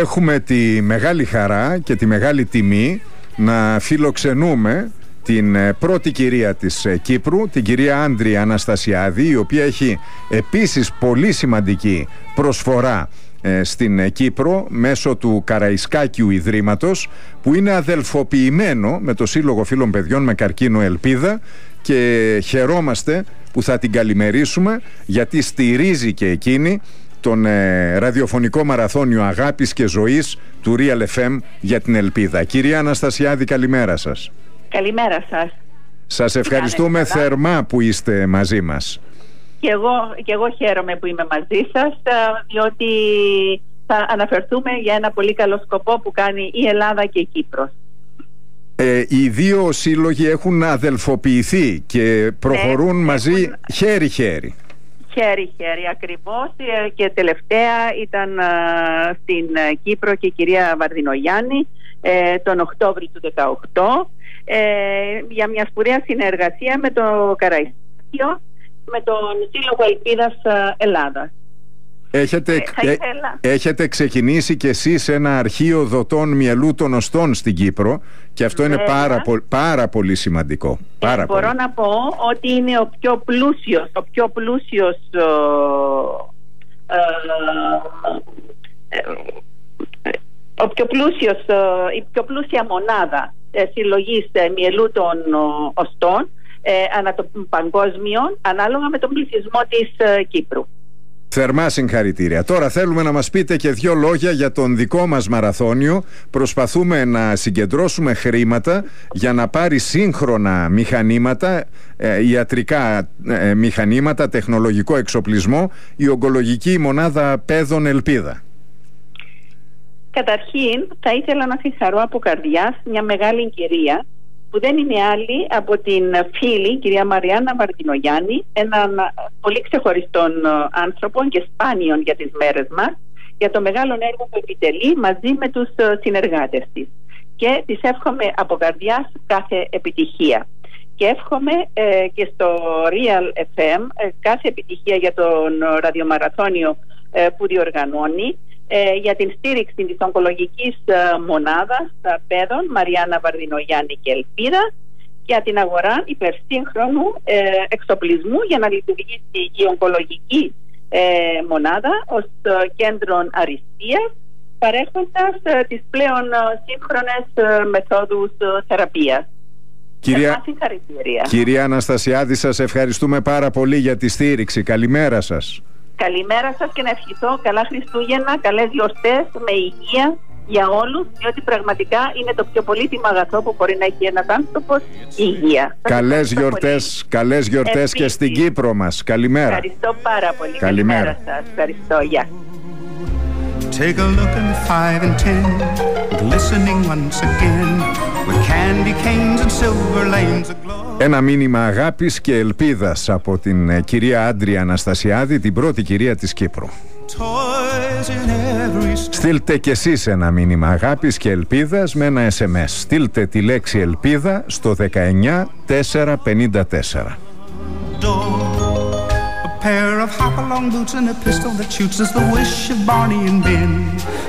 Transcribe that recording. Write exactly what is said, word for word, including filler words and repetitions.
Έχουμε τη μεγάλη χαρά και τη μεγάλη τιμή να φιλοξενούμε την πρώτη κυρία της Κύπρου, την κυρία Άντρια Αναστασιάδη, η οποία έχει επίσης πολύ σημαντική προσφορά στην Κύπρο μέσω του Καραϊσκάκιου Ιδρύματος, που είναι αδελφοποιημένο με το Σύλλογο Φίλων Παιδιών με Καρκίνο Ελπίδα, και χαιρόμαστε που θα την καλημερίσουμε, γιατί στηρίζει και εκείνη τον ε, ραδιοφωνικό μαραθώνιο αγάπης και ζωής του Real εφ εμ για την Ελπίδα. Κυρία Αναστασιάδη, καλημέρα σας. Καλημέρα σας. Σας ευχαριστούμε θερμά που είστε μαζί μας. Και εγώ, και εγώ χαίρομαι που είμαι μαζί σας, διότι θα αναφερθούμε για ένα πολύ καλό σκοπό που κάνει η Ελλάδα και η Κύπρος. Ε, οι δύο σύλλογοι έχουν αδελφοποιηθεί και προχωρούν ναι, μαζί έχουν... χέρι-χέρι. Χέρι-χέρι ακριβώς, και τελευταία ήταν α, στην Κύπρο και η κυρία Βαρδινογιάννη ε, τον Οκτώβριο του δύο χιλιάδες δεκαοκτώ ε, για μια σπουδαία συνεργασία με το Καραϊσκάκιο, με τον Σύλλογο Ελπίδας Ελλάδας. Έχετε, ε, ε, έχετε ξεκινήσει κι εσείς ένα αρχείο δοτών μυελού των οστών στην Κύπρο, και αυτό είναι πάρα, πο, πάρα πολύ σημαντικό. Πάρα ε, μπορώ πολύ. να πω ότι είναι ο πιο πλούσιος, ο πιο πλούσιος ο, ο, ο πιο πλούσιος, η πιο πλούσια μονάδα συλλογής μυελού των οστών ε, ανά το παγκόσμιο, ανάλογα με τον πληθυσμό της Κύπρου. Θερμά συγχαρητήρια. Τώρα θέλουμε να μας πείτε και δύο λόγια για τον δικό μας μαραθώνιο. Προσπαθούμε να συγκεντρώσουμε χρήματα για να πάρει σύγχρονα μηχανήματα, ε, ιατρικά ε, μηχανήματα, τεχνολογικό εξοπλισμό, η ογκολογική μονάδα Παιδών Ελπίδα. Καταρχήν θα ήθελα να συγχαρώ από καρδιάς μια μεγάλη κυρία, που δεν είναι άλλη από την φίλη κυρία Μαριάννα Βαρδινογιάννη, έναν πολύ ξεχωριστόν άνθρωπο και σπάνιον για τις μέρες μας, για το μεγάλο έργο που επιτελεί μαζί με τους συνεργάτες της. Και της εύχομαι από καρδιάς κάθε επιτυχία. Και εύχομαι ε, και στο Real εφ εμ ε, κάθε επιτυχία για τον ραδιομαραθώνιο ε, που διοργανώνει, Ε, για την στήριξη της ογκολογικής ε, μονάδας ε, παιδών Μαριάννα Βαρδινογιάννη και Ελπίδα, για την αγορά υπερσύγχρονου ε, εξοπλισμού για να λειτουργήσει η ογκολογική ε, μονάδα ως ε, κέντρο αριστείας, παρέχοντας ε, τις πλέον ε, σύγχρονες ε, μεθόδους ε, θεραπείας. Κυρία, κυρία Αναστασιάδη, σας ευχαριστούμε πάρα πολύ για τη στήριξη. Καλημέρα σας. Καλημέρα σας και να ευχηθώ καλά Χριστούγεννα, καλές γιορτές, με υγεία για όλους, διότι πραγματικά είναι το πιο πολύτιμο αγαθό που μπορεί να έχει ένας άνθρωπος, η υγεία. Καλές γιορτές, καλές γιορτές και στην Κύπρο μας. Καλημέρα. Ευχαριστώ πάρα πολύ. Καλημέρα, Καλημέρα σας. Ευχαριστώ. Γεια. Take a look in five and ten, glistening once again, with candy canes and silver lanes aglow. Ένα μήνυμα αγάπης και ελπίδας από την κυρία Άντρια Αναστασιάδη, την πρώτη κυρία της Κύπρου. Στείλτε κι εσείς ένα μήνυμα αγάπης και ελπίδας με ένα ες εμ ες. Στείλτε τη λέξη ελπίδα στο δεκαεννιά τετρακόσια πενήντα τέσσερα. Pair of hop-along boots and a pistol that shoots is the wish of Barney and Ben.